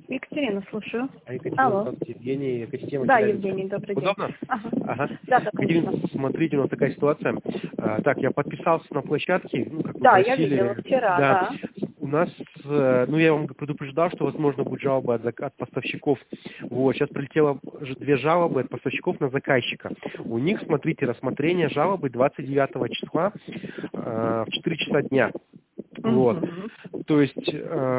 Екатерина, слушаю. Екатерина, Алло. здравствуйте, Евгений, Екатерина. Да, Евгений, добрый день. Удобно? Ага. Ага. Да, так Екатерина, точно. смотрите, у нас такая ситуация. Так, я подписался на площадке, ну, как вы Да, я просили. видела вчера, Да. да. У нас, ну, я вам предупреждал, что, возможно, будет жалоба от поставщиков. Вот, сейчас прилетело 2 жалобы от поставщиков на заказчика. У них, смотрите, рассмотрение жалобы 29 числа в 4 часа дня. Вот. То есть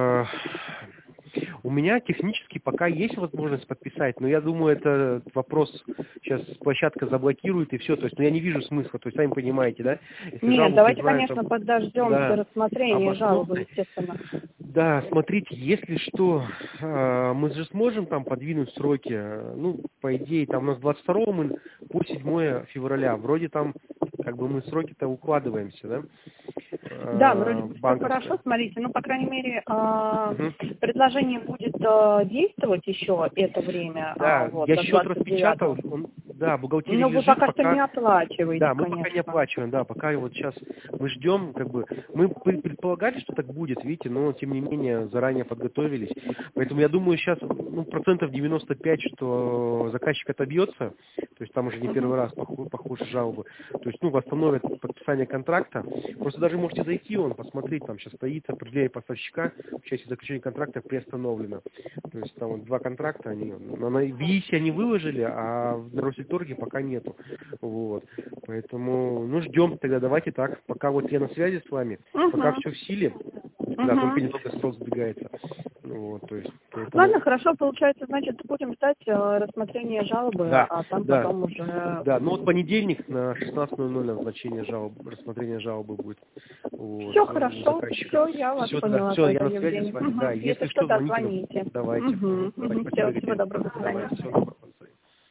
у меня технически пока есть возможность подписать, но я думаю, это вопрос сейчас площадка заблокирует и все. То есть, ну, я не вижу смысла. То есть, сами понимаете, да? Если Нет, давайте, признают, конечно, подождем да, до рассмотрения жалобы, естественно. Да, смотрите, если что, мы же сможем там подвинуть сроки, ну, по идее, там у нас 22 мы по 7 февраля, вроде там, как бы мы сроки-то укладываемся, да? Да, вроде все хорошо, смотрите, ну, по крайней мере, предложение будет действовать еще это время. Да, Вот, я до счет 29-го. распечатал, да, бухгалтерия Но вы лежит, пока что не оплачиваете, да, мы конечно. пока не оплачиваем, да, пока вот сейчас мы ждем, как бы, мы предполагали, что так будет, видите, но тем не менее заранее подготовились, поэтому я думаю сейчас, ну, 95%, что заказчик отобьется, то есть там уже не первый раз похожие жалобы, то есть, ну, восстановят подписание контракта, просто даже можете зайти, посмотреть, там сейчас стоит определение поставщика, в части заключения контракта приостановлено, то есть там вот 2 контракта, они, в ИИСе они выложили, а в Россельторге пока нету. Вот. Поэтому, ну, ждем тогда, давайте так. Пока вот я на связи с вами, пока все в силе, да, только немного срок сдвигается. Вот, то есть, поэтому... Ладно, хорошо, получается, значит, будем ждать рассмотрения жалобы, да, а там да, потом уже... Да, ну вот понедельник на 16:00 назначение жалобы, рассмотрение жалобы будет. Вот, все хорошо, все, я вас поняла. Все, я тогда, на связи с вами. Да, если что, что, звоните. звоните. Давайте. Всего доброго, до свидания. Давайте, всего доброго.